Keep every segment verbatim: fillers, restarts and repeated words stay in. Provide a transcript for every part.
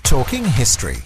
Talking History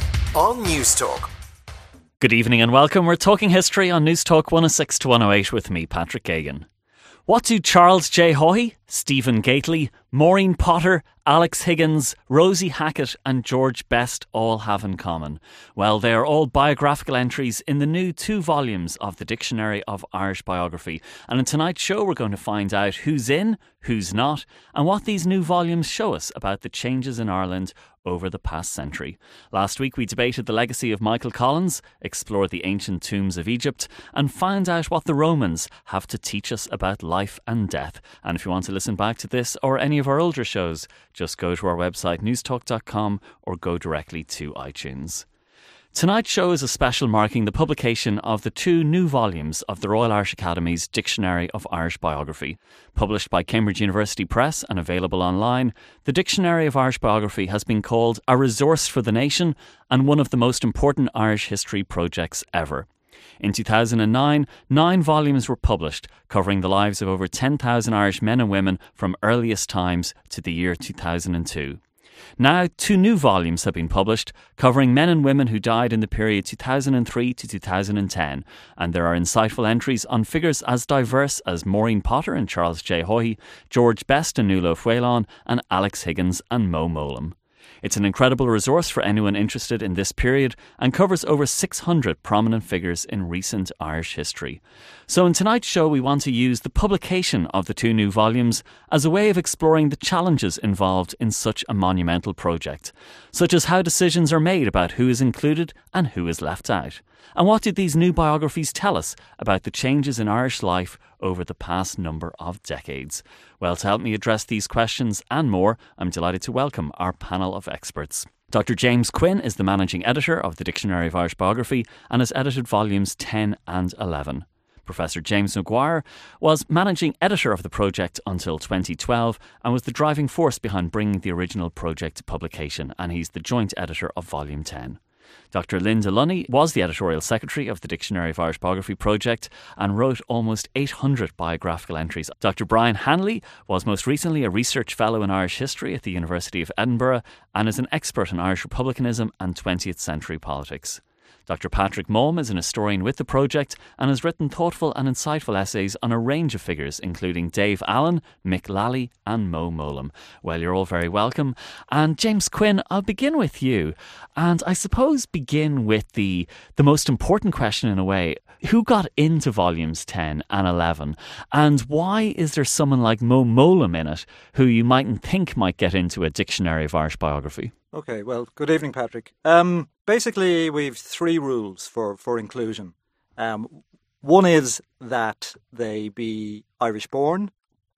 on News Talk. Good evening and welcome. We're talking history on News Talk one oh six to one oh eight with me, Patrick Geoghegan. What do Charles J. Haughey, Stephen Gately, Maureen Potter, Alex Higgins, Rosie Hackett and George Best all have in common? Well, they are all biographical entries in the new two volumes of the Dictionary of Irish Biography. And in tonight's show, we're going to find out who's in, who's not, and what these new volumes show us about the changes in Ireland over the past century. Last week we debated the legacy of Michael Collins, explored the ancient tombs of Egypt, and found out what the Romans have to teach us about life and death. And if you want to listen back to this or any of our older shows, just go to our website newstalk dot com or go directly to iTunes. Tonight's show is a special marking the publication of the two new volumes of the Royal Irish Academy's Dictionary of Irish Biography. Published by Cambridge University Press and available online, the Dictionary of Irish Biography has been called a resource for the nation and one of the most important Irish history projects ever. In two thousand nine, nine volumes were published, covering the lives of over ten thousand Irish men and women from earliest times to the year two thousand two. Now, two new volumes have been published, covering men and women who died in the period two thousand three to two thousand ten, and there are insightful entries on figures as diverse as Maureen Potter and Charles J. Haughey, George Best and Nuala Fhuellán, and Alex Higgins and Mo Mowlam. It's an incredible resource for anyone interested in this period and covers over six hundred prominent figures in recent Irish history. So in tonight's show we want to use the publication of the two new volumes as a way of exploring the challenges involved in such a monumental project, such as how decisions are made about who is included and who is left out. And what did these new biographies tell us about the changes in Irish life over the past number of decades? Well, to help me address these questions and more, I'm delighted to welcome our panel of experts. Doctor James Quinn is the managing editor of the Dictionary of Irish Biography and has edited volumes ten and eleven. Professor James Maguire was managing editor of the project until twenty twelve and was the driving force behind bringing the original project to publication, and he's the joint editor of volume ten. Doctor Linda Lunny was the editorial secretary of the Dictionary of Irish Biography project and wrote almost eight hundred biographical entries. Doctor Brian Hanley was most recently a research fellow in Irish history at the University of Edinburgh and is an expert in Irish republicanism and twentieth century politics. Doctor Patrick Mulm is an historian with the project and has written thoughtful and insightful essays on a range of figures, including Dave Allen, Mick Lally and Mo Mowlam. Well, you're all very welcome. And James Quinn, I'll begin with you. And I suppose begin with the, the most important question in a way. Who got into volumes ten and eleven? And why is there someone like Mo Mowlam in it who you mightn't think might get into a Dictionary of Irish Biography? Okay, well, good evening, Patrick. Um, basically, we've three rules for, for inclusion. Um, one is that they be Irish-born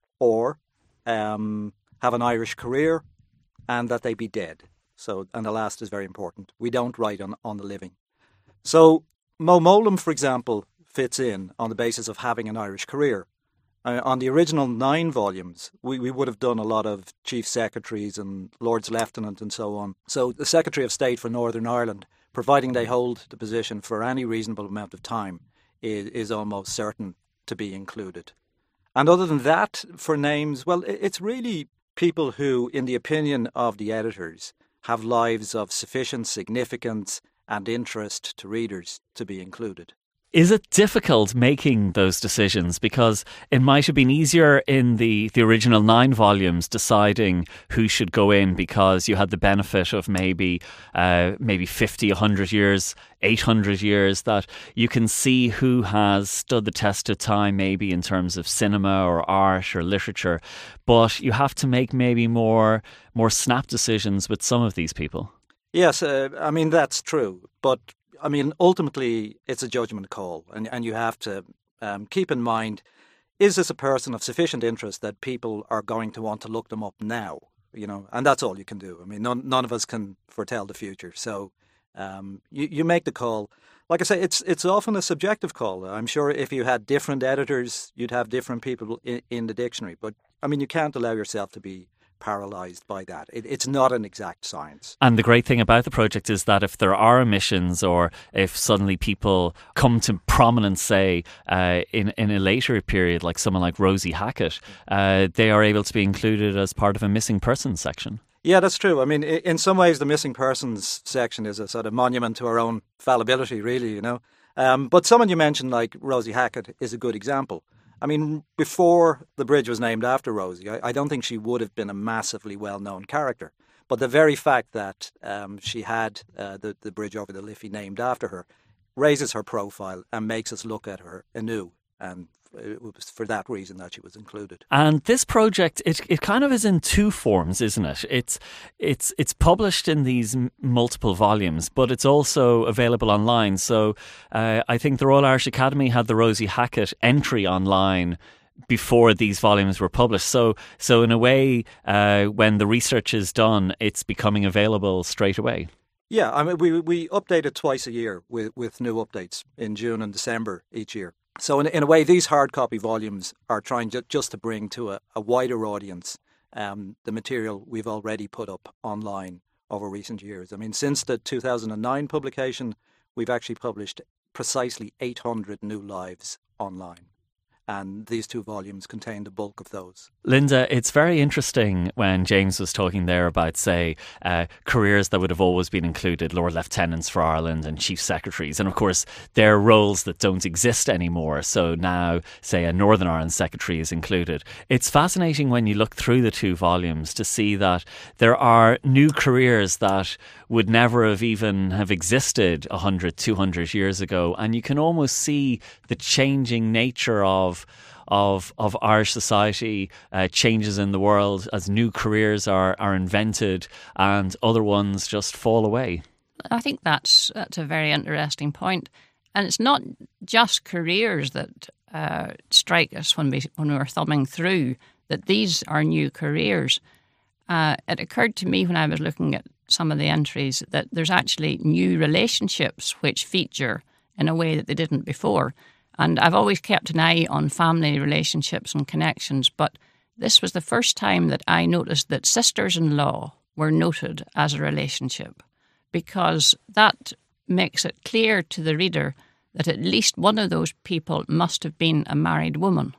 or um, have an Irish career and that they be dead. So, and the last is very important. We don't write on, on the living. So, Mo Mowlam, for example, fits in on the basis of having an Irish career. Uh, on the original nine volumes, we, we would have done a lot of chief secretaries and lords lieutenant and so on. So the Secretary of State for Northern Ireland, providing they hold the position for any reasonable amount of time, is, is almost certain to be included. And other than that, for names, well, it's really people who, in the opinion of the editors, have lives of sufficient significance and interest to readers to be included. Is it difficult making those decisions? Because it might have been easier in the, the original nine volumes deciding who should go in because you had the benefit of maybe uh, maybe fifty, one hundred years, eight hundred years, that you can see who has stood the test of time maybe in terms of cinema or art or literature. But you have to make maybe more, more snap decisions with some of these people. Yes, uh, I mean, that's true. But I mean, ultimately, it's a judgment call, and, and you have to um, keep in mind, is this a person of sufficient interest that people are going to want to look them up now? You know, and that's all you can do. I mean, none, none of us can foretell the future. So um, you, you make the call. Like I say, it's it's often a subjective call. I'm sure if you had different editors, you'd have different people in, in the dictionary. But, I mean, you can't allow yourself to be paralysed by that. It, it's not an exact science. And the great thing about the project is that if there are omissions or if suddenly people come to prominence, say, uh, in, in a later period, like someone like Rosie Hackett, uh, they are able to be included as part of a missing persons section. Yeah, that's true. I mean, in some ways, the missing persons section is a sort of monument to our own fallibility, really, you know. Um, but someone you mentioned, like Rosie Hackett, is a good example. I mean, before the bridge was named after Rosie, I, I don't think she would have been a massively well-known character. But the very fact that um, she had uh, the, the bridge over the Liffey named after her raises her profile and makes us look at her anew. And it was for that reason that she was included. And this project, it it kind of is in two forms, isn't it? It's it's it's published in these m- multiple volumes, but it's also available online. So uh, I think the Royal Irish Academy had the Rosie Hackett entry online before these volumes were published. So so in a way, uh, when the research is done, it's becoming available straight away. Yeah, I mean, we we update it twice a year with, with new updates in June and December each year. So in, in a way, these hard copy volumes are trying to, just to bring to a, a wider audience um, the material we've already put up online over recent years. I mean, since the two thousand nine publication, we've actually published precisely eight hundred new lives online. And these two volumes contain the bulk of those. Linda, it's very interesting when James was talking there about, say, uh, careers that would have always been included, Lord Lieutenants for Ireland and Chief Secretaries. And of course, they're roles that don't exist anymore. So now, say, a Northern Ireland Secretary is included. It's fascinating when you look through the two volumes to see that there are new careers that would never have even have existed one hundred, two hundred years ago. And you can almost see the changing nature of of of Irish society, uh, changes in the world as new careers are, are invented and other ones just fall away. I think that's that's a very interesting point. And it's not just careers that uh, strike us when we when we're thumbing through that these are new careers. Uh, it occurred to me when I was looking at some of the entries that there's actually new relationships which feature in a way that they didn't before. And I've always kept an eye on family relationships and connections, but this was the first time that I noticed that sisters-in-law were noted as a relationship, because that makes it clear to the reader that at least one of those people must have been a married woman.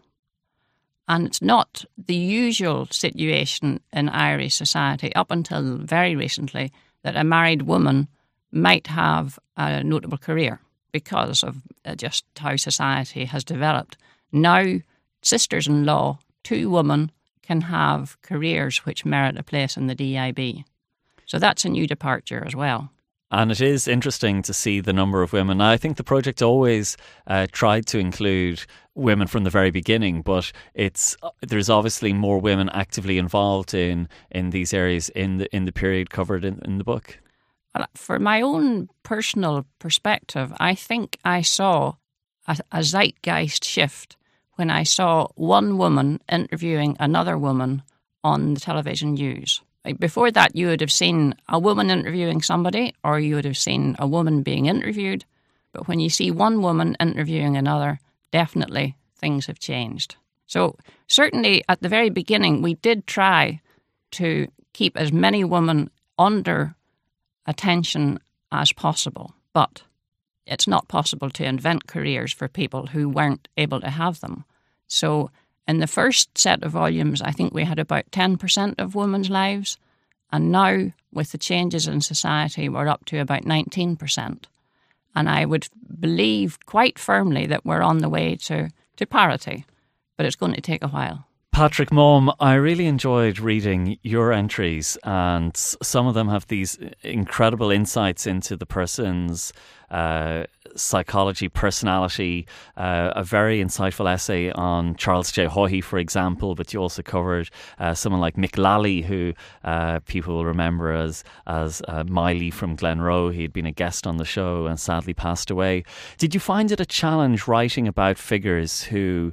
And it's not the usual situation in Irish society, up until very recently, that a married woman might have a notable career, because of just how society has developed. Now, sisters-in-law, two women, can have careers which merit a place in the D I B. So that's a new departure as well. And it is interesting to see the number of women. I think the project always uh, tried to include women from the very beginning, but it's there's obviously more women actively involved in, in these areas in the in the period covered in, in the book. For my own personal perspective, I think I saw a, a zeitgeist shift when I saw one woman interviewing another woman on the television news. Like before that, you would have seen a woman interviewing somebody, or you would have seen a woman being interviewed. But when you see one woman interviewing another, definitely things have changed. So certainly at the very beginning, we did try to keep as many women under attention as possible, but it's not possible to invent careers for people who weren't able to have them. So in the first set of volumes, I think we had about ten percent of women's lives, and now with the changes in society, we're up to about nineteen percent. And I would believe quite firmly that we're on the way to, to parity, but it's going to take a while. Patrick Maugham, I really enjoyed reading your entries, and some of them have these incredible insights into the person's uh, psychology, personality, uh, a very insightful essay on Charles J. Haughey, for example, but you also covered uh, someone like Mick Lally, who uh, people will remember as, as uh, Miley from Glenroe. He had been a guest on the show and sadly passed away. Did you find it a challenge writing about figures who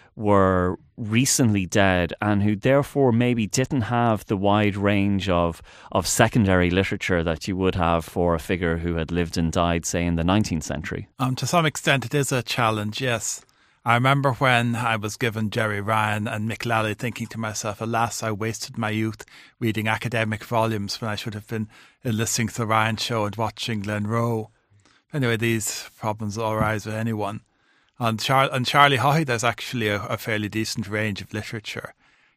were recently dead and who therefore maybe didn't have the wide range of, of secondary literature that you would have for a figure who had lived and died, say, in the nineteenth century? Um, to some extent it is a challenge, yes. I remember when I was given Jerry Ryan and Mick Lally, thinking to myself, alas, I wasted my youth reading academic volumes when I should have been listening to the Ryan show and watching Glenroe. Anyway, these problems will arise with anyone. On, Char- on Charlie Haughey, there's actually a, a fairly decent range of literature.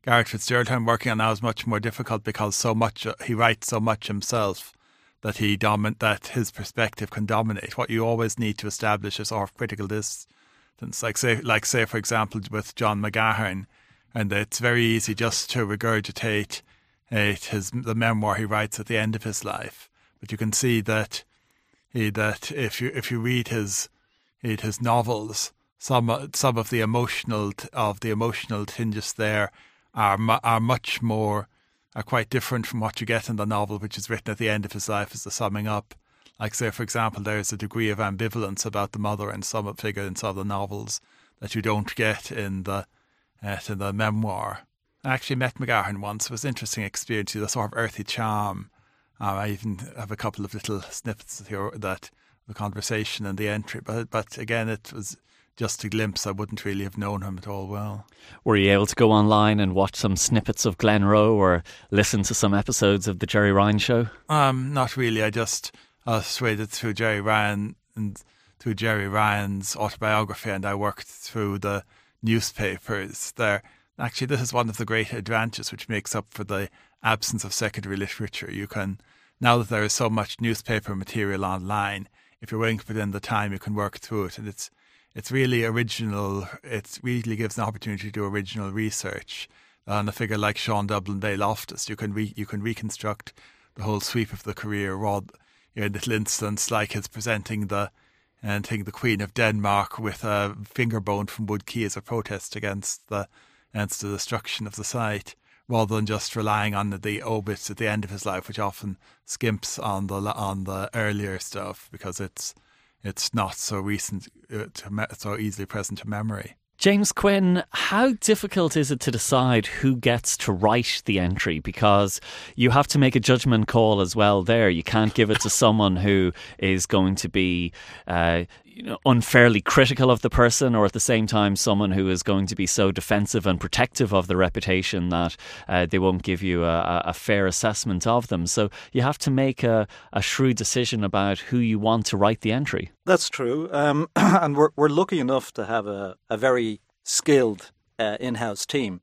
Garrett Fitzgerald, who I'm working on now, is much more difficult because so much he writes so much himself that he domin- that his perspective can dominate. What you always need to establish is sort of critical distance, like say, like say for example with John McGahern, and it's very easy just to regurgitate uh, his the memoir he writes at the end of his life. But you can see that he, that if you if you read his read his novels, some some of the emotional of the emotional tinges there are are much more. are quite different from what you get in the novel, which is written at the end of his life as the summing up. Like, say, for example, there's a degree of ambivalence about the mother in some figure in some of the novels that you don't get in the uh, in the memoir. I actually met McGahern once. It was an interesting experience. He had a sort of earthy charm. Uh, I even have a couple of little snippets here that the conversation and the entry. But but again, it was just a glimpse. I wouldn't really have known him at all well. Were you able to go online and watch some snippets of Glen Rowe or listen to some episodes of the Jerry Ryan show? Um, not really. I just uh, waded through Jerry Ryan and through Jerry Ryan's autobiography, and I worked through the newspapers there. Actually, this is one of the great advantages which makes up for the absence of secondary literature. You can, now that there is so much newspaper material online, if you're willing to put in the time, you can work through it, and it's It's really original. It really gives an opportunity to do original research on a figure like Sean Dublin Bay Loftus. You can re, you can reconstruct the whole sweep of the career. Rod, you know, little instance like his presenting the and taking the Queen of Denmark with a finger bone from Wood Quay as a protest against the against the destruction of the site, rather than just relying on the, the obits at the end of his life, which often skimps on the on the earlier stuff because it's. It's not so recent, uh, to me- so easily present to memory. James Quinn, how difficult is it to decide who gets to write the entry? Because you have to make a judgment call as well there. You can't give it to someone who is going to be uh, you know, unfairly critical of the person, or at the same time someone who is going to be so defensive and protective of the reputation that uh, they won't give you a, a fair assessment of them. So you have to make a, a shrewd decision about who you want to write the entry. That's true. Um, and we're, we're lucky enough to have a, a very skilled uh, in-house team.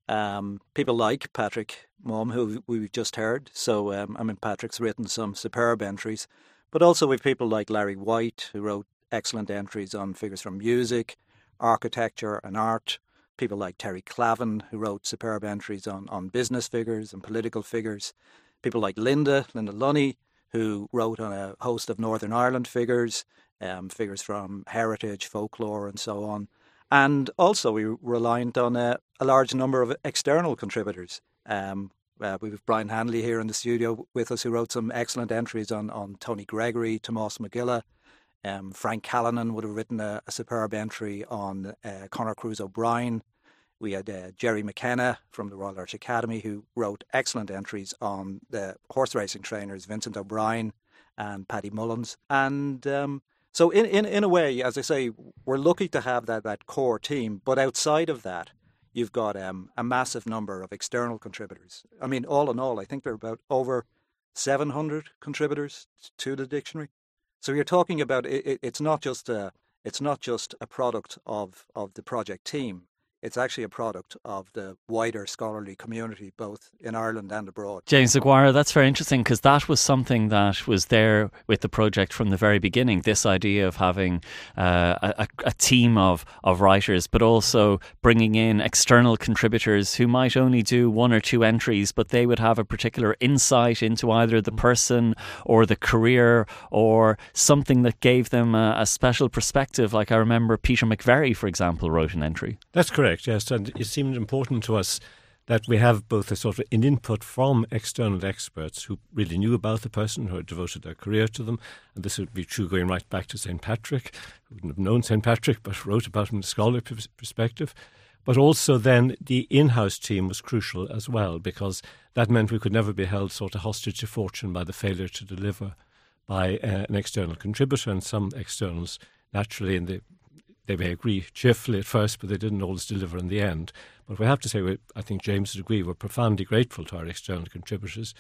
Um, people like Patrick Mumm, who we've just heard. So, um, I mean, Patrick's written some superb entries. But also with people like Larry White, who wrote excellent entries on figures from music, architecture and art. People like Terry Clavin, who wrote superb entries on, on business figures and political figures. People like Linda, Linda Lunny, who wrote on a host of Northern Ireland figures, um, figures from heritage, folklore and so on. And also we reliant on a, a large number of external contributors. Um, uh, we have Brian Hanley here in the studio with us, who wrote some excellent entries on, on Tony Gregory, Tomás McGilla. Um, Frank Callanan would have written a, a superb entry on uh, Conor Cruise O'Brien. We had uh, Jerry McKenna from the Royal Irish Academy, who wrote excellent entries on the horse racing trainers Vincent O'Brien and Paddy Mullins. And um, so in, in, in a way, as I say, we're lucky to have that, that core team. But outside of that, you've got um, a massive number of external contributors. I mean, all in all, I think there are about over seven hundred contributors to the dictionary. So you're talking about it, it's not just a it's not just a product of, of the project team. It's actually a product of the wider scholarly community, both in Ireland and abroad. James Aguirre, that's very interesting, because that was something that was there with the project from the very beginning, this idea of having uh, a, a team of, of writers, but also bringing in external contributors who might only do one or two entries, but they would have a particular insight into either the person or the career or something that gave them a, a special perspective. Like I remember Peter McVerry, for example, wrote an entry. That's correct. Yes, and it seemed important to us that we have both a sort of an input from external experts who really knew about the person, who had devoted their career to them, and this would be true going right back to Saint Patrick, who wouldn't have known Saint Patrick but wrote about him from a scholarly perspective. But also then the in-house team was crucial as well, because that meant we could never be held sort of hostage to fortune by the failure to deliver by uh, an external contributor, and some externals naturally in the They may agree cheerfully at first, but they didn't always deliver in the end. But we have to say, we, I think James would agree, we're profoundly grateful to our external contributors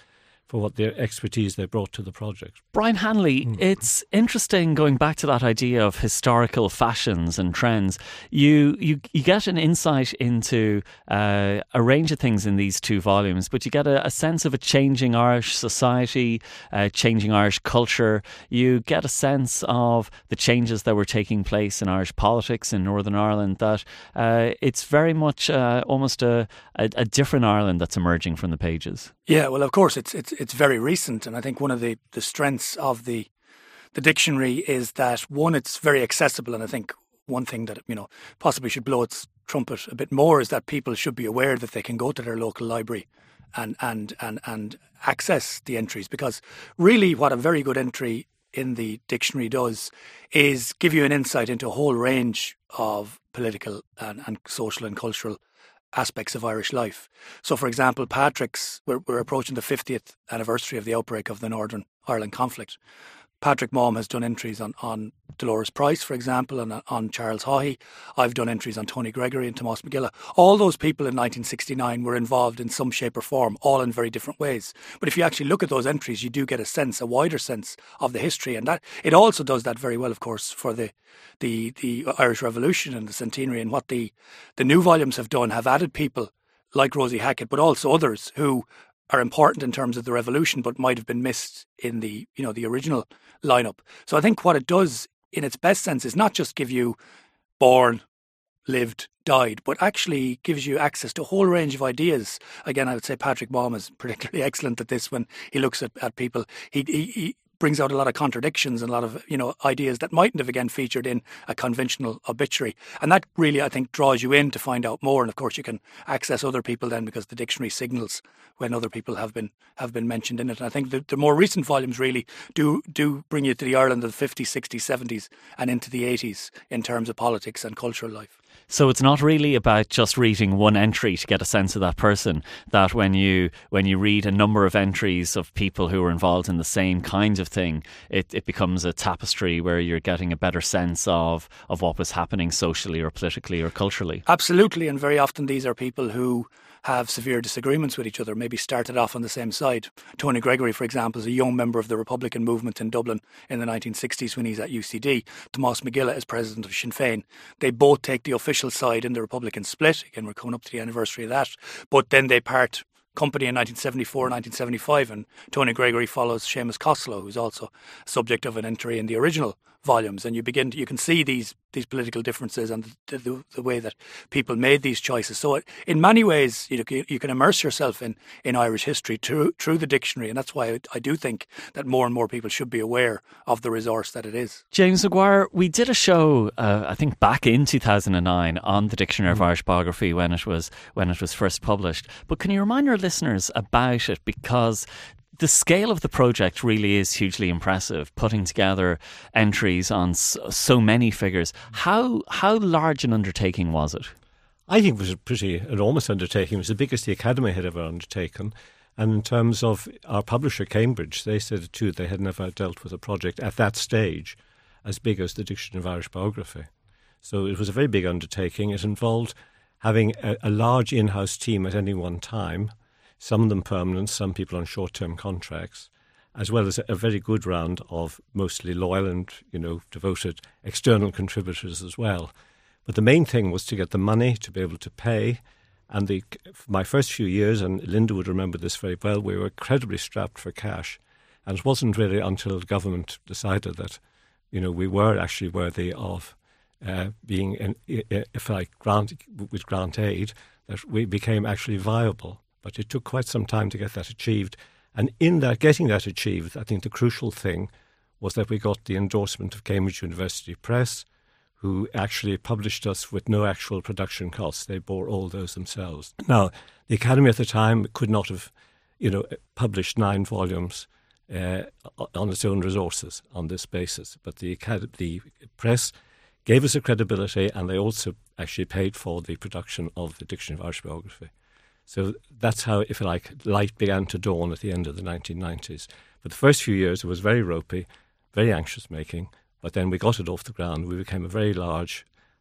for what their expertise they brought to the project. Brian Hanley, mm. it's interesting going back to that idea of historical fashions and trends. You you, you get an insight into uh, a range of things in these two volumes, but you get a, a sense of a changing Irish society, uh, changing Irish culture. You get a sense of the changes that were taking place in Irish politics in Northern Ireland, that uh, it's very much uh, almost a, a, a different Ireland that's emerging from the pages. Yeah, well, of course, it's it's it's very recent, and I think one of the, the strengths of the the dictionary is that, one, it's very accessible, and I think one thing that, you know, possibly should blow its trumpet a bit more is that people should be aware that they can go to their local library and and and, and access the entries, because really what a very good entry in the dictionary does is give you an insight into a whole range of political and, and social and cultural aspects of Irish life. So, for example, Patrick's, we're, we're approaching the fiftieth anniversary of the outbreak of the Northern Ireland conflict. Patrick Maugham has done entries on, on Dolores Price, for example, and on Charles Haughey. I've done entries on Tony Gregory and Tomás McGilla. All those people in nineteen sixty-nine were involved in some shape or form, all in very different ways. But if you actually look at those entries, you do get a sense, a wider sense of the history. And that it also does that very well, of course, for the the, the Irish Revolution and the centenary. And what the, the new volumes have done, have added people like Rosie Hackett, but also others who are important in terms of the revolution, but might have been missed in the, you know, the original lineup. So I think what it does in its best sense is not just give you born, lived, died, but actually gives you access to a whole range of ideas. Again, I would say Patrick Maugham is particularly excellent at this when he looks at, at people. He, he, he brings out a lot of contradictions and a lot of, you know, ideas that mightn't have again featured in a conventional obituary. And that really, I think, draws you in to find out more. And of course, you can access other people then, because the dictionary signals when other people have been have been mentioned in it. And I think the, the more recent volumes really do do bring you to the Ireland of the fifties, sixties, seventies and into the eighties in terms of politics and cultural life. So it's not really about just reading one entry to get a sense of that person, that when you when you read a number of entries of people who were involved in the same kinds of thing, it, it becomes a tapestry where you're getting a better sense of, of what was happening socially or politically or culturally. Absolutely, and very often these are people who have severe disagreements with each other, maybe started off on the same side. Tony Gregory, for example, is a young member of the Republican movement in Dublin in the nineteen sixties when he's at U C D. Tomás McGilla is president of Sinn Féin. They both take the official side in the Republican split. Again, we're coming up to the anniversary of that. But then they part company in nineteen seventy-four, nineteen seventy-five, and Tony Gregory follows Seamus Costello, who's also subject of an entry in the original volumes. And you begin to, you can see these these political differences and the, the, the way that people made these choices. So it, in many ways, you know, you can immerse yourself in, in Irish history through, through the dictionary. And that's why I, I do think that more and more people should be aware of the resource that it is. James Maguire, we did a show, uh, I think back in two thousand nine on the Dictionary of Irish Biography when it was when it was first published. But can you remind our listeners about it? Because the scale of the project really is hugely impressive, putting together entries on so, so many figures. How how large an undertaking was it? I think it was a pretty enormous undertaking. It was the biggest the Academy had ever undertaken. And in terms of our publisher, Cambridge, they said too they had never dealt with a project at that stage as big as the Dictionary of Irish Biography. So it was a very big undertaking. It involved having a, a large in-house team at any one time, some of them permanent, some people on short-term contracts, as well as a, a very good round of mostly loyal and, you know, devoted external contributors as well. But the main thing was to get the money to be able to pay. And the, my first few years, and Linda would remember this very well, we were incredibly strapped for cash. And it wasn't really until the government decided that, you know, we were actually worthy of uh, being, in, if like grant with grant aid, that we became actually viable. But it took quite some time to get that achieved. And in that, getting that achieved, I think the crucial thing was that we got the endorsement of Cambridge University Press, who actually published us with no actual production costs. They bore all those themselves. Now, the Academy at the time could not have, you know, published nine volumes uh, on its own resources on this basis. But the, Acad- the press gave us a credibility, and they also actually paid for the production of the Dictionary of Irish Biography. So that's how, if you like, light began to dawn at the end of the nineteen nineties. But the first few years, it was very ropey, very anxious-making. But then we got it off the ground. We became a very large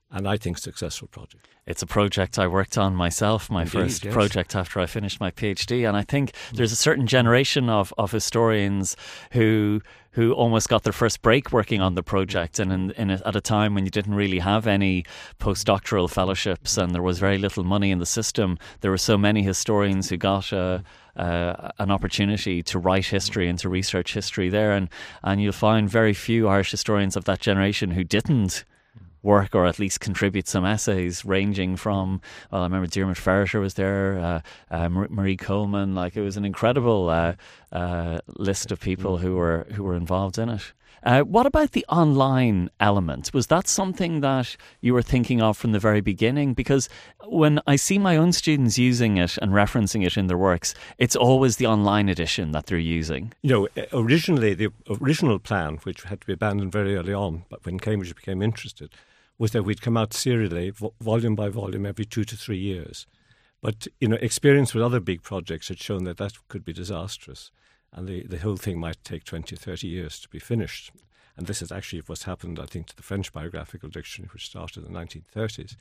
and I think successful project. It's a project I worked on myself, my Indeed, first yes. project after I finished my PhD, and I think there's a certain generation of, of historians who who almost got their first break working on the project, and in, in a, at a time when you didn't really have any postdoctoral fellowships and there was very little money in the system, there were so many historians who got uh, uh, an opportunity to write history and to research history there, and, and you'll find very few Irish historians of that generation who didn't work or at least contribute some essays ranging from, well, I remember Diarmaid Ferriter was there, uh, uh, Marie Coleman. Like, it was an incredible uh, uh, list of people who were who were involved in it. Uh, what about the online element? Was that something that you were thinking of from the very beginning? Because when I see my own students using it and referencing it in their works, it's always the online edition that they're using. You know, originally, the original plan, which had to be abandoned very early on, but when Cambridge became interested, was that we'd come out serially, vo- volume by volume, every two to three years. But, you know, experience with other big projects had shown that that could be disastrous. And the, the whole thing might take twenty, thirty years to be finished. And this is actually what's happened, I think, to the French Biographical Dictionary, which started in the nineteen thirties.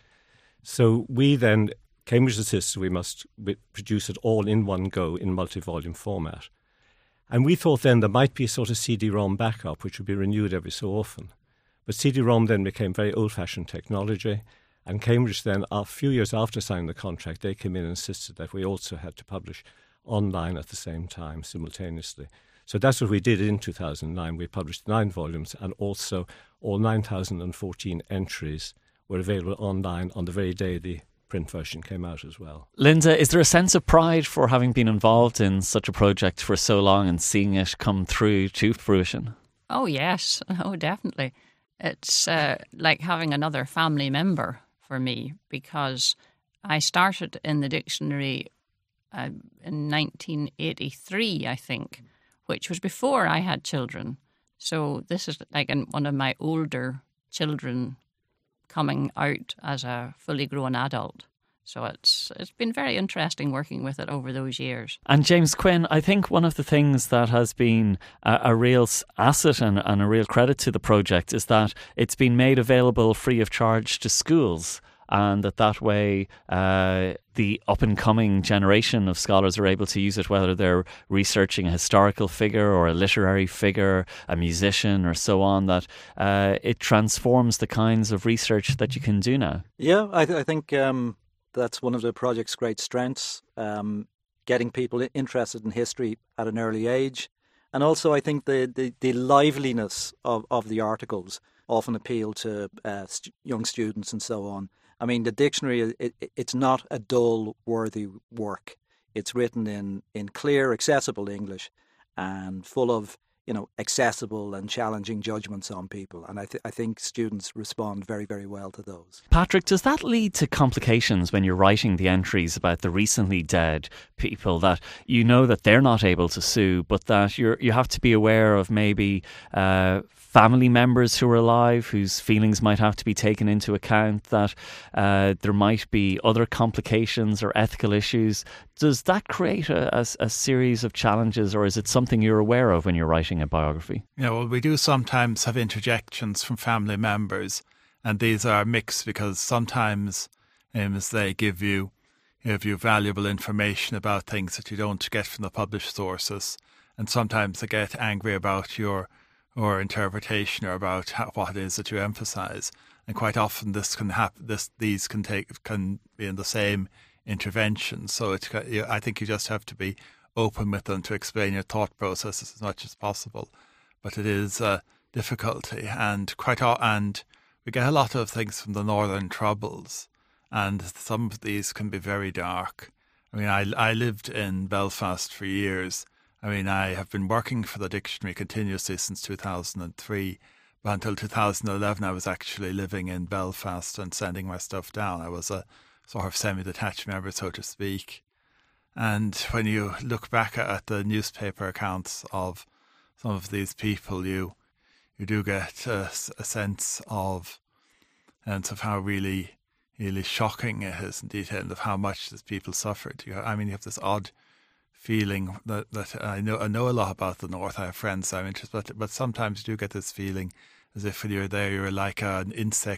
So we then, Cambridge insisted we must produce it all in one go in multi-volume format. And we thought then there might be a sort of C D ROM backup, which would be renewed every so often. But C D ROM then became very old-fashioned technology. And Cambridge then, a few years after signing the contract, they came in and insisted that we also had to publish online at the same time, simultaneously. So that's what we did in two thousand nine. We published nine volumes, and also all nine thousand fourteen entries were available online on the very day the print version came out as well. Linda, is there a sense of pride for having been involved in such a project for so long and seeing it come through to fruition? Oh, yes. Oh, definitely. It's uh, like having another family member for me, because I started in the dictionary uh, in nineteen eighty-three, I think, which was before I had children. So this is like an, one of my older children coming out as a fully grown adult. So it's it's been very interesting working with it over those years. And James Quinn, I think one of the things that has been a, a real asset and, and a real credit to the project is that it's been made available free of charge to schools, and that that way uh, the up-and-coming generation of scholars are able to use it, whether they're researching a historical figure or a literary figure, a musician or so on, that uh, it transforms the kinds of research that you can do now. Yeah, I, th- I think um, that's one of the project's great strengths, um, getting people interested in history at an early age. And also I think the, the, the liveliness of, of the articles often appeal to uh, st- young students and so on. I mean, the dictionary, it, it's not a dull, worthy work. It's written in, in clear, accessible English and full of, you know, accessible and challenging judgments on people. And I, th- I think students respond very, very well to those. Patrick, does that lead to complications when you're writing the entries about the recently dead people, that you know that they're not able to sue, but that you're, you have to be aware of maybe uh, family members who are alive whose feelings might have to be taken into account, that uh, there might be other complications or ethical issues? Does that create a, a, a series of challenges, or is it something you're aware of when you're writing a biography? Yeah, well, we do sometimes have interjections from family members, and these are mixed because sometimes um, they give you, give you valuable information about things that you don't get from the published sources, and sometimes they get angry about your or interpretation or about how, what it is that you emphasise. And quite often this can happen. This these can take can be in the same intervention. So it, I think you just have to be open with them to explain your thought processes as much as possible. But it is a difficulty, and quite and we get a lot of things from the Northern Troubles, and some of these can be very dark. I mean, I I lived in Belfast for years. I mean, I have been working for the dictionary continuously since two thousand three, but until two thousand eleven I was actually living in Belfast and sending my stuff down. I was a sort of semi-detached member, so to speak. And when you look back at the newspaper accounts of some of these people, you you do get a, a sense of, sense of how really, really shocking it is in detail, and of how much these people suffered. You, I mean, you have this odd feeling that, that I know I know a lot about the North. I have friends I'm interested, but but sometimes you do get this feeling as if when you're there, you're like an insect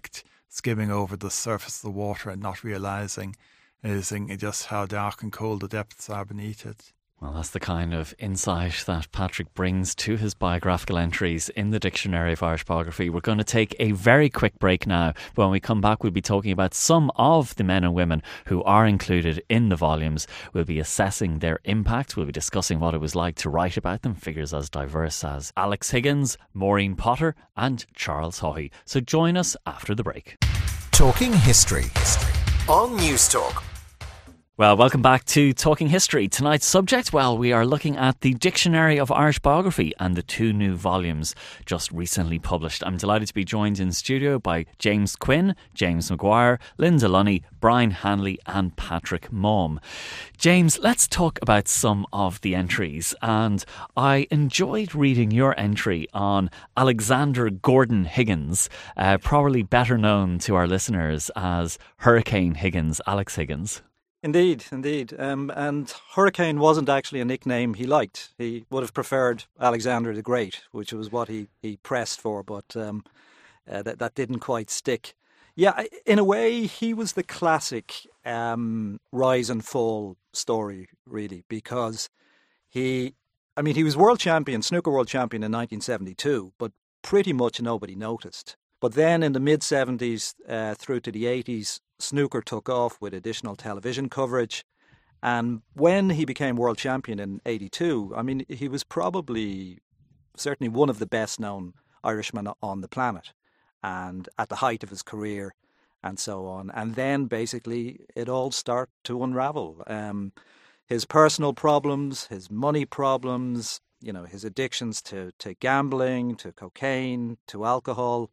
skimming over the surface of the water and not realising anything, just how dark and cold the depths are beneath it. Well, that's the kind of insight that Patrick brings to his biographical entries in the Dictionary of Irish Biography. We're going to take a very quick break now. When we come back, we'll be talking about some of the men and women who are included in the volumes. We'll be assessing their impact. We'll be discussing what it was like to write about them, figures as diverse as Alex Higgins, Maureen Potter and Charles Haughey. So join us after the break. Talking History on News Talk. Well, welcome back to Talking History. Tonight's subject, well, we are looking at the Dictionary of Irish Biography and the two new volumes just recently published. I'm delighted to be joined in studio by James Quinn, James Maguire, Linda Lunny, Brian Hanley and Patrick Maum. James, let's talk about some of the entries. And I enjoyed reading your entry on Alexander Gordon Higgins, uh, probably better known to our listeners as Hurricane Higgins, Alex Higgins. Indeed, indeed. Um, and Hurricane wasn't actually a nickname he liked. He would have preferred Alexander the Great, which was what he, he pressed for, but um, uh, that, that didn't quite stick. Yeah, in a way, he was the classic um, rise and fall story, really, because he, I mean, he was world champion, snooker world champion in nineteen seventy-two, but pretty much nobody noticed. But then in the mid-seventies uh, through to the eighties, snooker took off with additional television coverage. And when he became world champion in eighty-two, I mean, he was probably certainly one of the best-known Irishmen on the planet and at the height of his career and so on. And then basically it all started to unravel. Um, his personal problems, his money problems, you know, his addictions to, to gambling, to cocaine, to alcohol.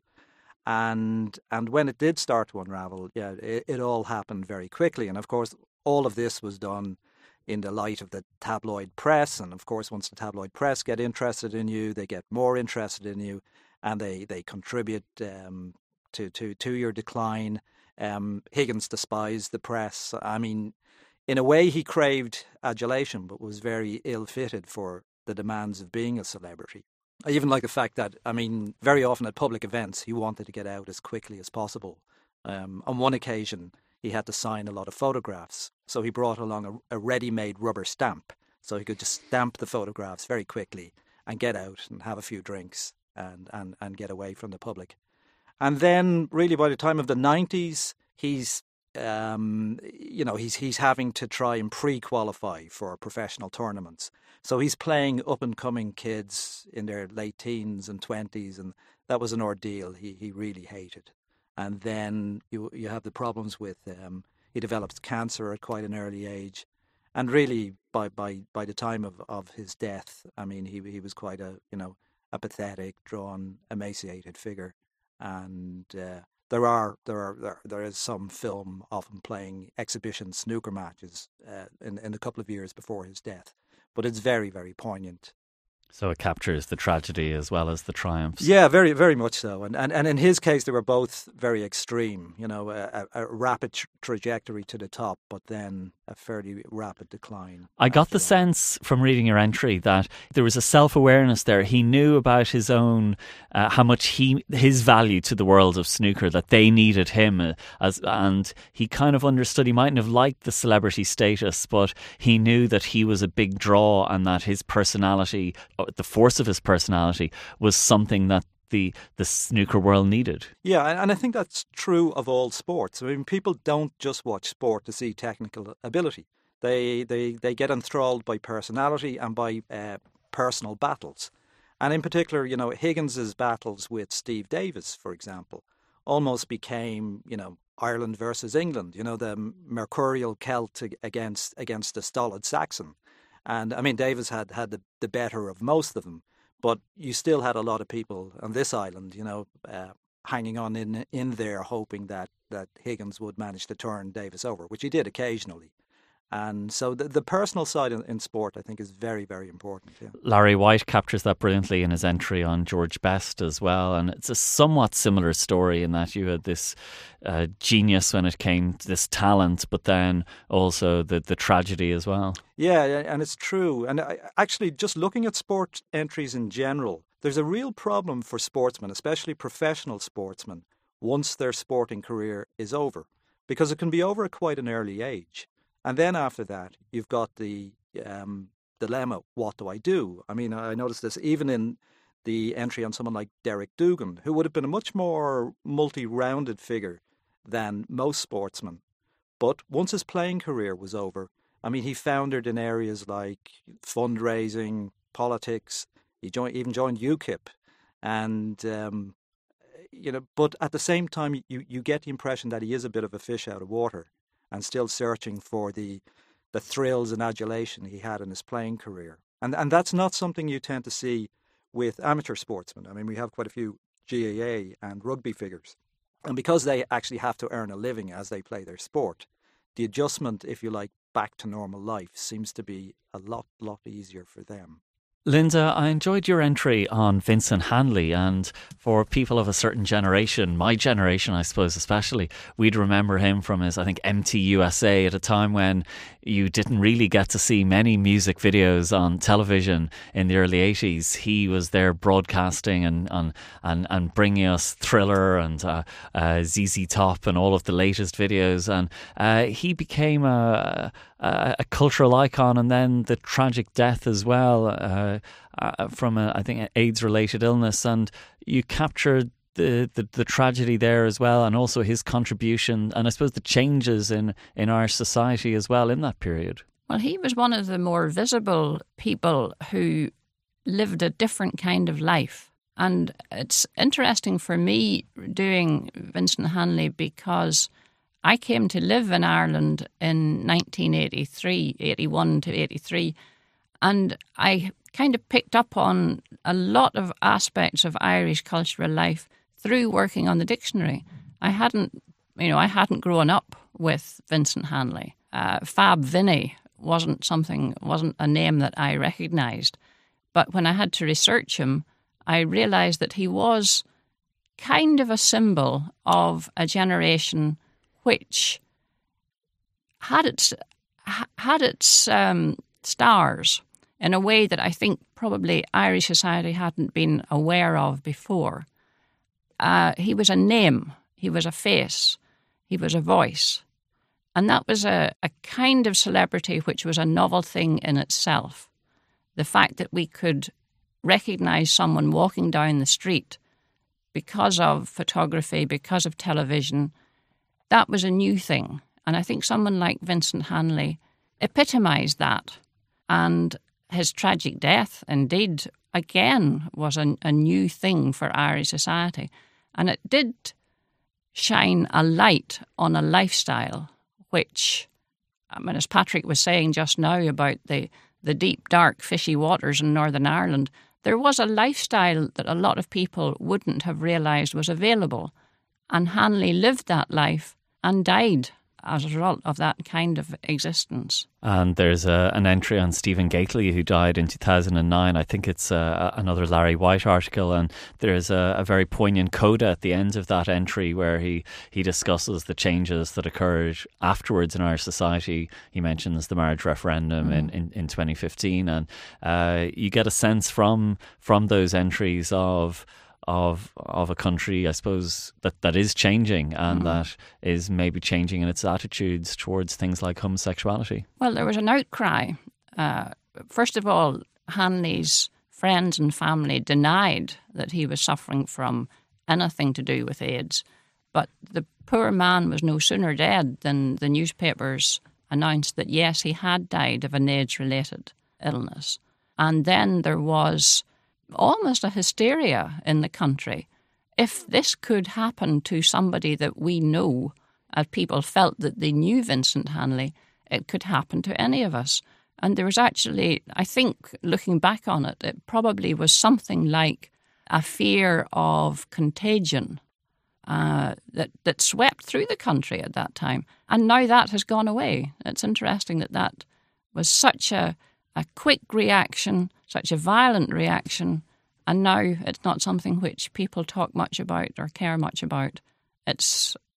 And and when it did start to unravel, yeah, it, it all happened very quickly. And of course, all of this was done in the light of the tabloid press. And of course, once the tabloid press get interested in you, they get more interested in you, and they they contribute um, to to to your decline. Um, Higgins despised the press. I mean, in a way, he craved adulation, but was very ill-fitted for the demands of being a celebrity. I even like the fact that, I mean, very often at public events, he wanted to get out as quickly as possible. Um, on one occasion, he had to sign a lot of photographs. So he brought along a, a ready-made rubber stamp so he could just stamp the photographs very quickly and get out and have a few drinks and, and, and get away from the public. And then really by the time of the nineties, he's, um, you know, he's, he's having to try and pre-qualify for professional tournaments. So he's playing up-and-coming kids in their late teens and twenties, and that was an ordeal he, he really hated. And then you you have the problems with, um, he develops cancer at quite an early age. And really, by, by, by the time of, of his death, I mean, he he was quite a, you know, a pathetic, drawn, emaciated figure. And uh, there are there are there, there is some film of him playing exhibition snooker matches uh, in in a couple of years before his death. But it's very, very poignant. So it captures the tragedy as well as the triumphs. Yeah, very, very much so. And and, and in his case, they were both very extreme. You know, a, a rapid tra- trajectory to the top, but then a fairly rapid decline. I got the that. sense from reading your entry that there was a self-awareness there. He knew about his own, uh, how much he his value to the world of snooker, that they needed him, uh, as and he kind of understood. He mightn't have liked the celebrity status, but he knew that he was a big draw and that his personality, the force of his personality, was something that the the snooker world needed. Yeah, and I think that's true of all sports. I mean, people don't just watch sport to see technical ability. They they, they get enthralled by personality and by uh, personal battles. And in particular, you know, Higgins's battles with Steve Davis, for example, almost became, you know, Ireland versus England, you know, the mercurial Celt against against the stolid Saxon. And I mean, Davis had, had the, the better of most of them, but you still had a lot of people on this island, you know, uh, hanging on in in there, hoping that, that Higgins would manage to turn Davis over, which he did occasionally. And so the, the personal side in, in sport, I think, is very, very important. Yeah. Larry White captures that brilliantly in his entry on George Best as well. And it's a somewhat similar story in that you had this uh, genius when it came to this talent, but then also the, the tragedy as well. Yeah, and it's true. And I, actually, just looking at sport entries in general, there's a real problem for sportsmen, especially professional sportsmen, once their sporting career is over, because it can be over at quite an early age. And then after that, you've got the um, dilemma, what do I do? I mean, I noticed this even in the entry on someone like Derek Dougan, who would have been a much more multi-rounded figure than most sportsmen. But once his playing career was over, I mean, he foundered in areas like fundraising, politics. He joined, even joined UKIP. And, um, you know, but at the same time, you, you get the impression that he is a bit of a fish out of water and still searching for the the thrills and adulation he had in his playing career. And and that's not something you tend to see with amateur sportsmen. I mean, we have quite a few G A A and rugby figures. And because they actually have to earn a living as they play their sport, the adjustment, if you like, back to normal life seems to be a lot, lot easier for them. Linda, I enjoyed your entry on Vincent Hanley, and for people of a certain generation, my generation I suppose especially, we'd remember him from his, I think, M T U S A at a time when you didn't really get to see many music videos on television in the early eighties. He was there broadcasting and and, and, and bringing us Thriller and uh, uh, Z Z Top and all of the latest videos, and uh, he became a, a, a cultural icon, and then the tragic death as well, uh, uh, from a, I think an AIDS-related illness, and you captured The, the the tragedy there as well, and also his contribution, and I suppose the changes in, in our society as well in that period. Well, he was one of the more visible people who lived a different kind of life. And it's interesting for me doing Vincent Hanley because I came to live in Ireland in nineteen eighty-three, eighty-one to eighty-three, and I kind of picked up on a lot of aspects of Irish cultural life through working on the dictionary. I hadn't, you know, I hadn't grown up with Vincent Hanley. Uh, Fab Vinny wasn't something, wasn't a name that I recognised. But when I had to research him, I realised that he was kind of a symbol of a generation which had its had its um, stars in a way that I think probably Irish society hadn't been aware of before. Uh, he was a name, he was a face, he was a voice. And that was a, a kind of celebrity which was a novel thing in itself. The fact that we could recognise someone walking down the street because of photography, because of television, that was a new thing. And I think someone like Vincent Hanley epitomised that. And his tragic death, indeed, again, was a, a new thing for Irish society. And it did shine a light on a lifestyle which, I mean, as Patrick was saying just now about the, the deep, dark, fishy waters in Northern Ireland, there was a lifestyle that a lot of people wouldn't have realised was available. And Hanley lived that life and died as a result of that kind of existence. And there's a, an entry on Stephen Gately, who died in two thousand nine. I think it's a, another Larry White article, and there's a, a very poignant coda at the end of that entry where he, he discusses the changes that occurred afterwards in our society. He mentions the marriage referendum mm. in, in, in twenty fifteen, and uh, you get a sense from from those entries of of of a country, I suppose, that, that is changing and mm. that is maybe changing in its attitudes towards things like homosexuality. Well, there was an outcry. Uh, first of all, Hanley's friends and family denied that he was suffering from anything to do with AIDS. But the poor man was no sooner dead than the newspapers announced that, yes, he had died of an AIDS-related illness. And then there was almost a hysteria in the country. If this could happen to somebody that we know, as people felt that they knew Vincent Hanley, it could happen to any of us. And there was actually, I think, looking back on it, it probably was something like a fear of contagion uh, that, that swept through the country at that time. And now that has gone away. It's interesting that that was such a, a quick reaction, such a violent reaction, and now it's not something which people talk much about or care much about. It's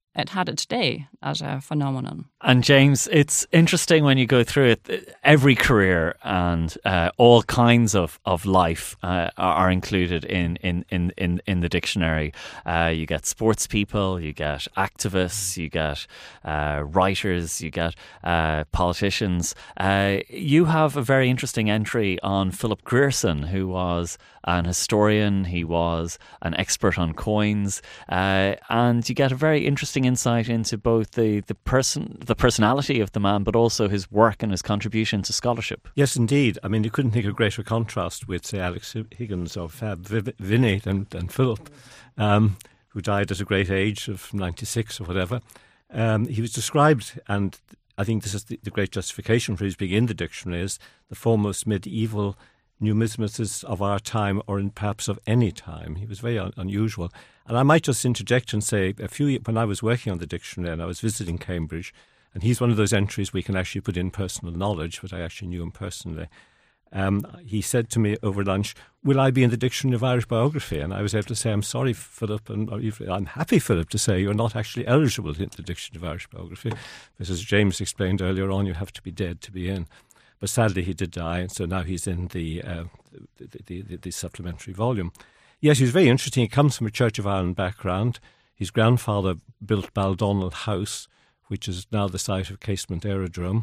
it had its day as a phenomenon. And James, it's interesting when you go through it, every career and uh, all kinds of, of life uh, are included in, in, in, in, in the dictionary. Uh, you get sports people, you get activists, you get uh, writers, you get uh, politicians. Uh, you have a very interesting entry on Philip Grierson, who was an historian, he was an expert on coins, uh, and you get a very interesting insight into both the, the person, the personality of the man, but also his work and his contribution to scholarship. Yes, indeed. I mean, you couldn't think of greater contrast with, say, Alex Higgins or Fab Vinay than, than Philip, um, who died at a great age of ninety-six or whatever. Um, he was described, and I think this is the, the great justification for his being in the dictionary, as the foremost medieval numismatist of our time, or in perhaps of any time. He was very un- unusual. And I might just interject and say, a few when I was working on the dictionary and I was visiting Cambridge, and he's one of those entries we can actually put in personal knowledge, but I actually knew him personally. Um, he said to me over lunch, will I be in the Dictionary of Irish Biography? And I was able to say, I'm sorry, Philip, and or even, I'm happy, Philip, to say you're not actually eligible in the Dictionary of Irish Biography, because as James explained earlier on, you have to be dead to be in. But sadly, he did die, and so now he's in the, uh, the, the, the, the supplementary volume. Yes, he's very interesting. He comes from a Church of Ireland background. His grandfather built Baldonnel House, which is now the site of Casement Aerodrome.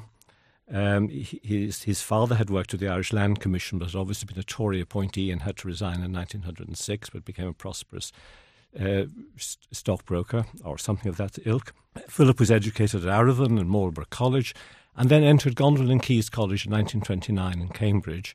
Um, he, his, his father had worked with the Irish Land Commission, but had obviously been a Tory appointee and had to resign in nineteen oh six, but became a prosperous uh, st- stockbroker or something of that ilk. Philip was educated at Arravon and Marlborough College, and then entered Gondwell and Keyes College in nineteen twenty-nine in Cambridge.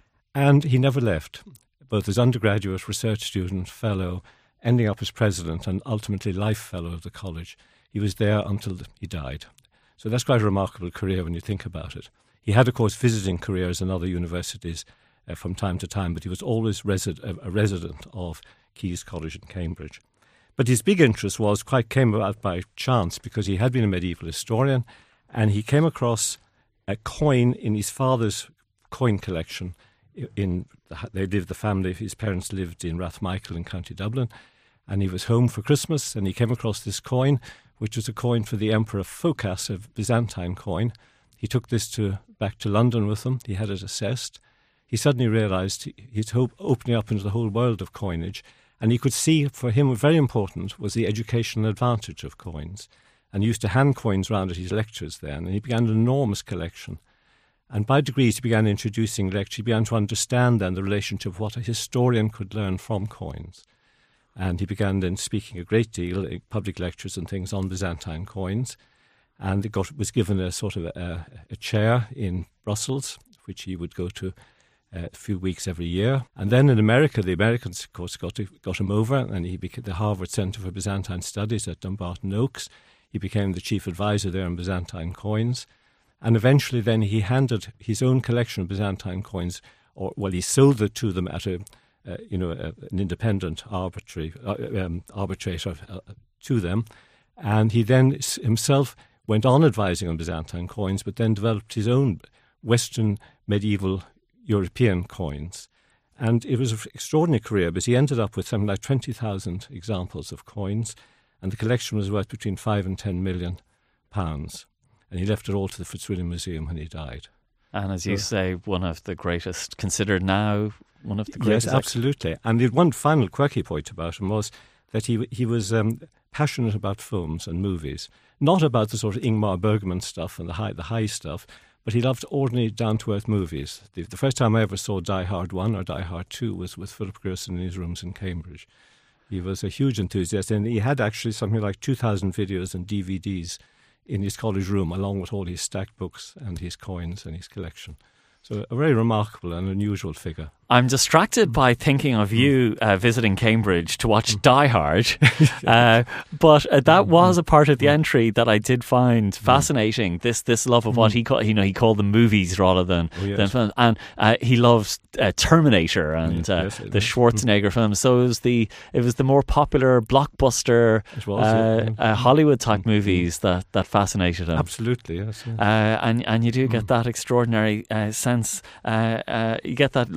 And he never left, both as undergraduate, research student, fellow, ending up as president and ultimately life fellow of the college. He was there until he died. So that's quite a remarkable career when you think about it. He had, of course, visiting careers in other universities uh, from time to time, but he was always resi- a resident of Keyes College in Cambridge. But his big interest was quite came about by chance, because he had been a medieval historian, and he came across a coin in his father's coin collection. In the, they lived, the family, his parents lived in Rathmichael in County Dublin, and he was home for Christmas, and he came across this coin, which was a coin for the Emperor Phocas, a Byzantine coin. He took this to back to London with him. He had it assessed. He suddenly realised his hope opening up into the whole world of coinage, and he could see for him very important was the educational advantage of coins. And he used to hand coins round at his lectures then, and he began an enormous collection. And by degrees he began introducing lectures. He began to understand then the relationship of what a historian could learn from coins. And he began then speaking a great deal in public lectures and things on Byzantine coins. And it got, was given a sort of a, a chair in Brussels, which he would go to uh, a few weeks every year. And then in America, the Americans, of course, got, to, got him over, and he became the Harvard Center for Byzantine Studies at Dumbarton Oaks. He became the chief advisor there on Byzantine coins. And eventually then he handed his own collection of Byzantine coins, or well, he sold it to them at a, uh, you know, a, an independent arbitrary, uh, um, arbitrator uh, to them. And he then himself went on advising on Byzantine coins, but then developed his own Western medieval European coins. And it was an extraordinary career, because he ended up with something like twenty thousand examples of coins, and the collection was worth between five and ten million pounds. And he left it all to the Fitzwilliam Museum when he died. And as you so, say, one of the greatest, considered now one of the greatest. Yes, absolutely. And the one final quirky point about him was that he he was um, passionate about films and movies, not about the sort of Ingmar Bergman stuff and the high the high stuff, but he loved ordinary, down-to-earth movies. The, the first time I ever saw Die Hard one or Die Hard two was with Philip Grierson in his rooms in Cambridge. He was a huge enthusiast, and he had actually something like two thousand videos and D V Ds in his college room, along with all his stacked books and his coins and his collection. So a very remarkable and unusual figure. I'm distracted by thinking of you uh, visiting Cambridge to watch Die Hard, uh, but uh, that was a part of the entry that I did find fascinating. This this love of what he called, you know, he called them movies rather than oh, yes. than films, and uh, he loves uh, Terminator and uh, yes, the Schwarzenegger films. So it was the it was the more popular blockbuster was, uh, yeah. uh, Hollywood type movies that, that fascinated him. Absolutely, yes. Yeah. Uh, and and you do get that extraordinary uh, sense. Uh, uh, you get that wonderful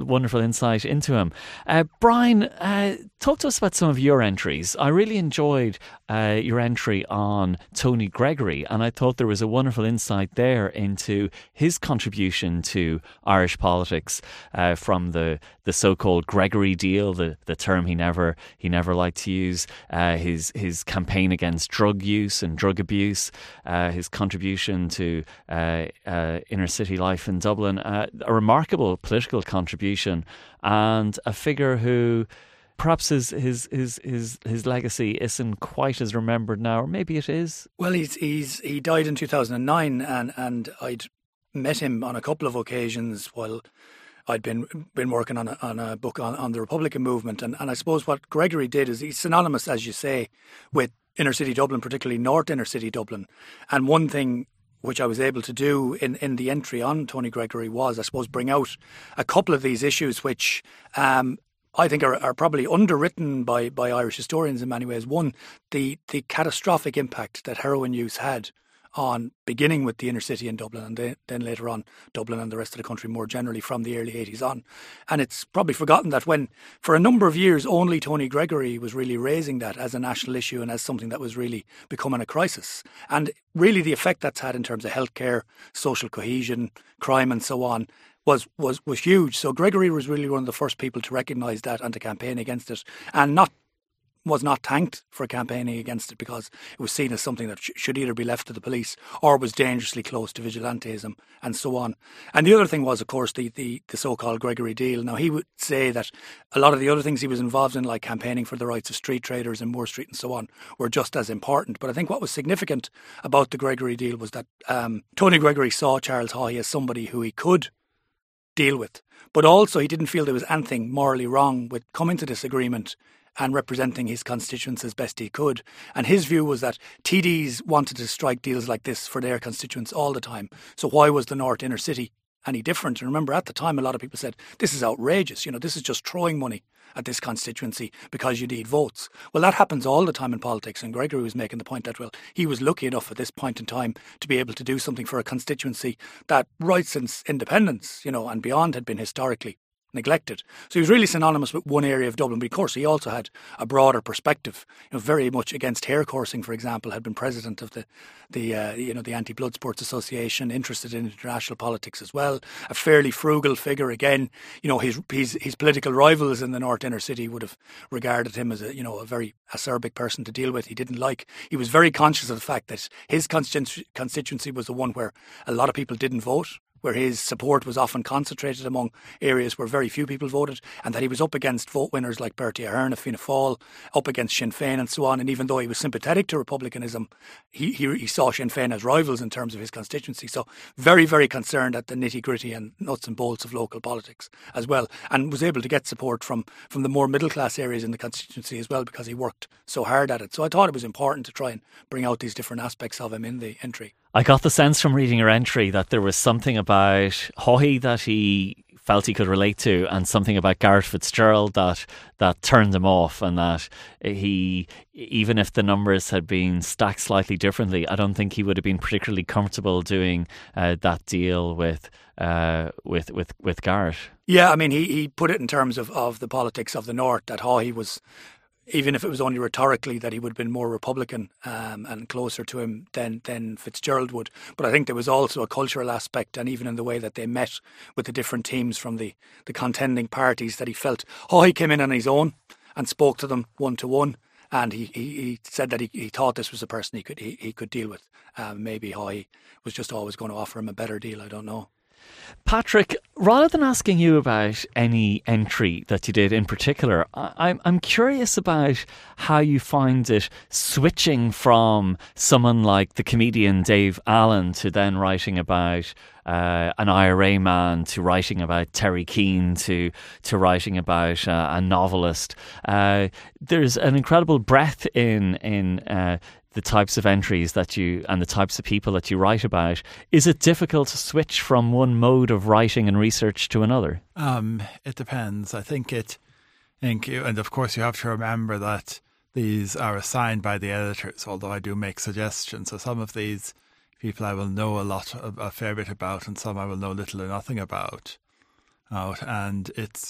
insight into him. Uh, Brian, uh, talk to us about some of your entries. I really enjoyed uh, your entry on Tony Gregory, and I thought there was a wonderful insight there into his contribution to Irish politics uh, from the, the so-called Gregory deal, the, the term he never he never liked to use, uh, his his campaign against drug use and drug abuse, uh, his contribution to uh, uh, inner city life in Dublin, uh, a remarkable political contribution, and a figure who perhaps his his his his his legacy isn't quite as remembered now, or maybe it is. Well, he's he's he died in two thousand nine, and and I'd met him on a couple of occasions while I'd been been working on a, on a book on, on the Republican movement, and, and I suppose what Gregory did is he's synonymous, as you say, with inner city Dublin, particularly North inner city Dublin. And one thing which I was able to do in, in the entry on Tony Gregory was, I suppose, bring out a couple of these issues which um, I think are, are probably underwritten by, by Irish historians in many ways. One, the, the catastrophic impact that heroin use had on, beginning with the inner city in Dublin and then, then later on Dublin and the rest of the country more generally from the early eighties on. And it's probably forgotten that when, for a number of years, only Tony Gregory was really raising that as a national issue and as something that was really becoming a crisis. And really the effect that's had in terms of healthcare, social cohesion, crime and so on was, was, was huge. So Gregory was really one of the first people to recognise that and to campaign against it, and not was not thanked for campaigning against it because it was seen as something that sh- should either be left to the police or was dangerously close to vigilantism and so on. And the other thing was, of course, the, the, the so-called Gregory deal. Now, he would say that a lot of the other things he was involved in, like campaigning for the rights of street traders in Moore Street and so on, were just as important. But I think what was significant about the Gregory deal was that um, Tony Gregory saw Charles Haughey as somebody who he could deal with. But also he didn't feel there was anything morally wrong with coming to this agreement and representing his constituents as best he could. And his view was that T Ds wanted to strike deals like this for their constituents all the time. So why was the North inner city any different? And remember, at the time, a lot of people said, this is outrageous. You know, this is just throwing money at this constituency because you need votes. Well, that happens all the time in politics. And Gregory was making the point that, well, he was lucky enough at this point in time to be able to do something for a constituency that right since independence, you know, and beyond had been historically neglected. So he was really synonymous with one area of Dublin, but of course he also had a broader perspective, you know, very much against hair coursing, for example, had been president of the the uh, you know the Anti-Blood Sports Association, interested in international politics as well, a fairly frugal figure. Again, you know, his his, his political rivals in the North inner city would have regarded him as a you know a very acerbic person to deal with. He didn't like, he was very conscious of the fact that his constituency, constituency was the one where a lot of people didn't vote, where his support was often concentrated among areas where very few people voted, and that he was up against vote winners like Bertie Ahern of Fianna Fáil, up against Sinn Féin and so on. And even though he was sympathetic to republicanism, he, he, he saw Sinn Féin as rivals in terms of his constituency. So very, very concerned at the nitty-gritty and nuts and bolts of local politics as well, and was able to get support from, from the more middle-class areas in the constituency as well because he worked so hard at it. So I thought it was important to try and bring out these different aspects of him in the entry. I got the sense from reading your entry that there was something about Haughey that he felt he could relate to, and something about Garret FitzGerald that that turned him off, and that he, even if the numbers had been stacked slightly differently, I don't think he would have been particularly comfortable doing uh, that deal with uh, with with with Garret. Yeah, I mean, he, he put it in terms of, of the politics of the North, that Haughey was, even if it was only rhetorically, that he would have been more Republican um, and closer to him than, than FitzGerald would. But I think there was also a cultural aspect, and even in the way that they met with the different teams from the, the contending parties, that he felt Haughey came in on his own and spoke to them one to one. And he, he, he said that he, he thought this was a person he could he, he could deal with. Um, maybe Haughey was just always going to offer him a better deal. I don't know. Patrick, rather than asking you about any entry that you did in particular, I'm I'm curious about how you find it switching from someone like the comedian Dave Allen to then writing about uh, an I R A man, to writing about Terry Keane, to to writing about uh, a novelist. Uh, there's an incredible breadth in in. Uh, the types of entries that you and the types of people that you write about. Is it difficult to switch from one mode of writing and research to another? Um, it depends. I think it, I think you, and of course you have to remember that these are assigned by the editors, although I do make suggestions. So some of these people I will know a lot, a fair bit about, and some I will know little or nothing about. Out, and it's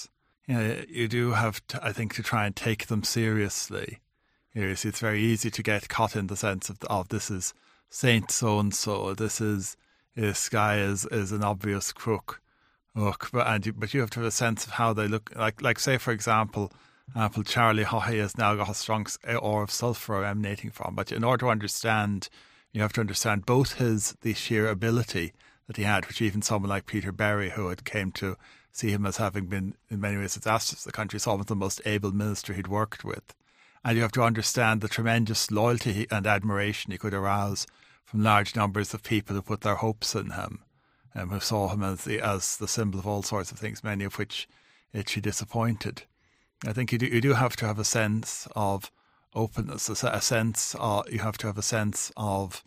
you know, you do have to, I think, to try and take them seriously. You know, see, it's very easy to get caught in the sense of, of this is Saint so and so. This is this guy is, is an obvious crook. Look, but and you, but you have to have a sense of how they look. Like like say for example, Apple Charlie Haughey has now got a strong aura of sulphur emanating from. But in order to understand, you have to understand both his the sheer ability that he had, which even someone like Peter Berry, who had came to see him as having been in many ways disastrous to the country, saw him as the most able minister he'd worked with. And you have to understand the tremendous loyalty and admiration he could arouse from large numbers of people who put their hopes in him, and who saw him as the as the symbol of all sorts of things, many of which it she disappointed. I think you do you do have to have a sense of openness, a, a sense of, you have to have a sense of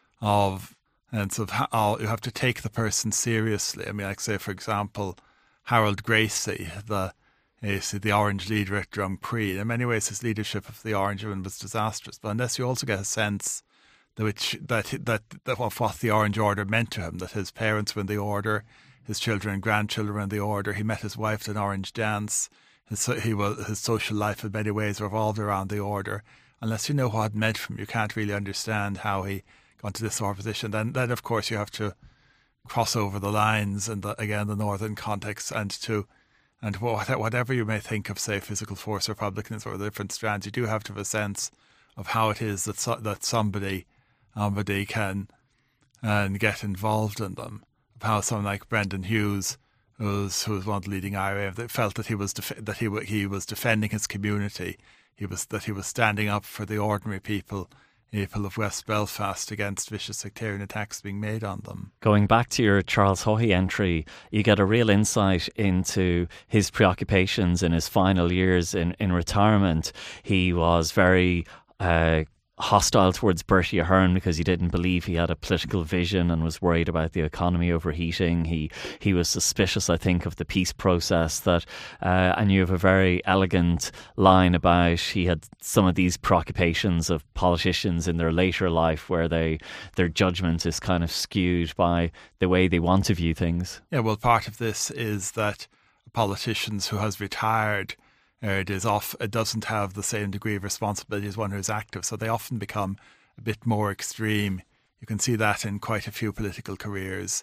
of and so how, you have to take the person seriously. I mean, like say for example, Harold Gracie, the the Orange leader at Grand Prix. In many ways, his leadership of the Orange Women was disastrous. But unless you also get a sense that which that that, that of what the Orange Order meant to him, that his parents were in the Order, his children and grandchildren were in the Order. He met his wife at an Orange dance. His he was his social life in many ways revolved around the Order. Unless you know what it meant for him, you can't really understand how he got to this sort of position. Then, then of course, you have to cross over the lines and the, again the northern context, and to and whatever you may think of, say, physical force republicanism or the different strands, you do have to have a sense of how it is that so, that somebody somebody can and get involved in them. Of how someone like Brendan Hughes, who was who was one of the leading I R A, that felt that he was def- that he he was defending his community. He was that he was standing up for the ordinary people. People of West Belfast against vicious sectarian attacks being made on them. Going back to your Charles Haughey entry, you get a real insight into his preoccupations in his final years in, in retirement. He was very uh, hostile towards Bertie Ahern because he didn't believe he had a political vision and was worried about the economy overheating. He he was suspicious, I think, of the peace process. That uh, and you have a very elegant line about he had some of these preoccupations of politicians in their later life, where they their judgment is kind of skewed by the way they want to view things. Yeah, well, part of this is that politicians who has retired, it is off. It doesn't have the same degree of responsibility as one who is active, so they often become a bit more extreme. You can see that in quite a few political careers.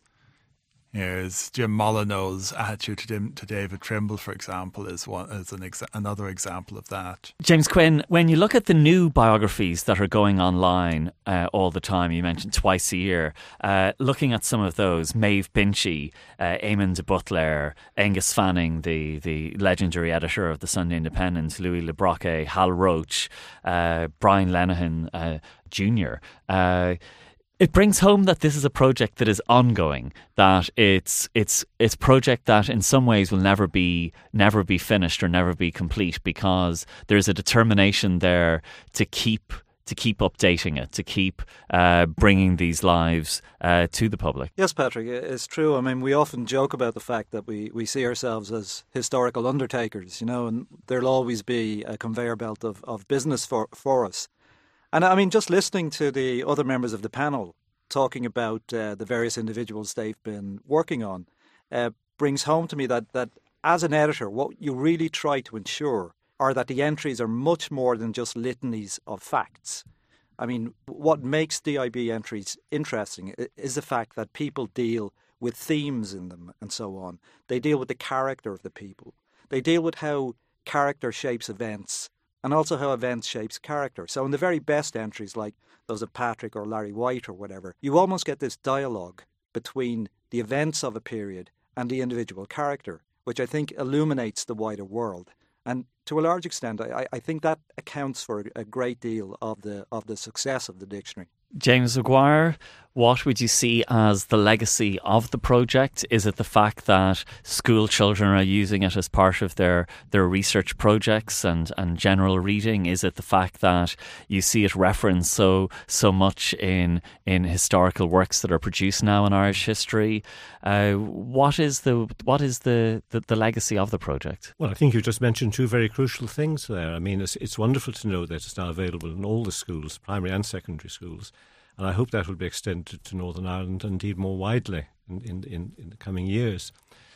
Here's Jim Molyneux's attitude to, Dim, to David Trimble, for example, is one is an exa- another example of that. James Quinn, when you look at the new biographies that are going online uh, all the time, you mentioned twice a year, uh, looking at some of those, Maeve Binchy, uh, Eamon de Butler, Angus Fanning, the, the legendary editor of the Sunday Independent, Louis Le Brocquet, Hal Roach, uh, Brian Lenihan uh, Junior, uh, it brings home that this is a project that is ongoing, that it's it's it's a project that in some ways will never be never be finished or never be complete, because there's a determination there to keep to keep updating it, to keep uh, bringing these lives uh, to the public. Yes, Patrick, it's true. I mean, we often joke about the fact that we, we see ourselves as historical undertakers, you know, and there'll always be a conveyor belt of, of business for, for us. And I mean, just listening to the other members of the panel talking about uh, the various individuals they've been working on uh, brings home to me that, that as an editor, what you really try to ensure are that the entries are much more than just litanies of facts. I mean, what makes D I B entries interesting is the fact that people deal with themes in them and so on. They deal with the character of the people. They deal with how character shapes events, and also how events shapes character. So in the very best entries, like those of Patrick or Larry White or whatever, you almost get this dialogue between the events of a period and the individual character, which I think illuminates the wider world. And to a large extent, I, I think that accounts for a great deal of the of the success of the dictionary. James Maguire, what would you see as the legacy of the project? Is it the fact that school children are using it as part of their, their research projects and, and general reading? Is it the fact that you see it referenced so so much in in historical works that are produced now in Irish history? Uh, what is the what is the, the, the legacy of the project? Well, I think you just mentioned two very crucial things there. I mean, it's, it's wonderful to know that it's now available in all the schools, primary and secondary schools. And I hope that will be extended to Northern Ireland and indeed more widely in, in, in, in the coming years.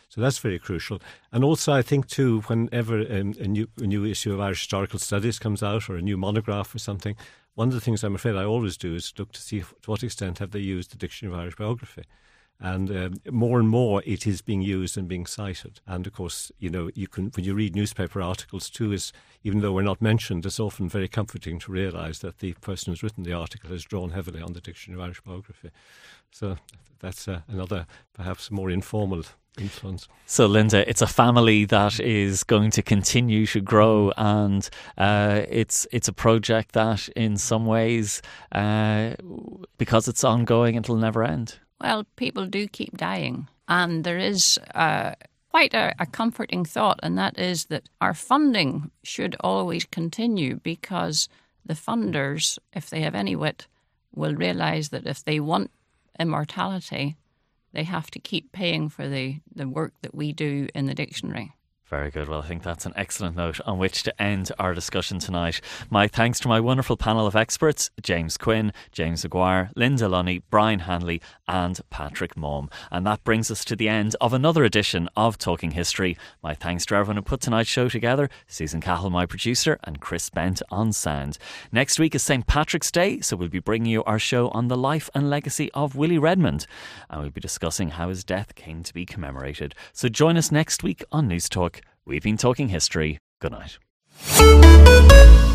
So that's very crucial. And also, I think, too, whenever um, a, new, a new issue of Irish Historical Studies comes out or a new monograph or something, one of the things I'm afraid I always do is look to see to what extent have they used the Dictionary of Irish Biography. And um, more and more it is being used and being cited. And of course, you know, you can when you read newspaper articles too, is even though we're not mentioned, it's often very comforting to realise that the person who's written the article has drawn heavily on the Dictionary of Irish Biography. So that's uh, another perhaps more informal influence. So, Linda, it's a family that is going to continue to grow, and uh, it's it's a project that in some ways, uh, because it's ongoing, it'll never end. Well, people do keep dying, and there is uh, quite a, a comforting thought, and that is that our funding should always continue, because the funders, if they have any wit, will realise that if they want immortality, they have to keep paying for the, the work that we do in the dictionary. Very good. Well, I think that's an excellent note on which to end our discussion tonight. My thanks to my wonderful panel of experts, James Quinn, James Aguirre, Linda Lunny, Brian Hanley and Patrick Maughan. And that brings us to the end of another edition of Talking History. My thanks to everyone who put tonight's show together, Susan Cahill, my producer, and Chris Bent on sound. Next week is Saint Patrick's Day, so we'll be bringing you our show on the life and legacy of Willie Redmond, and we'll be discussing how his death came to be commemorated. So join us next week on News Talk. We've been talking history. Good night.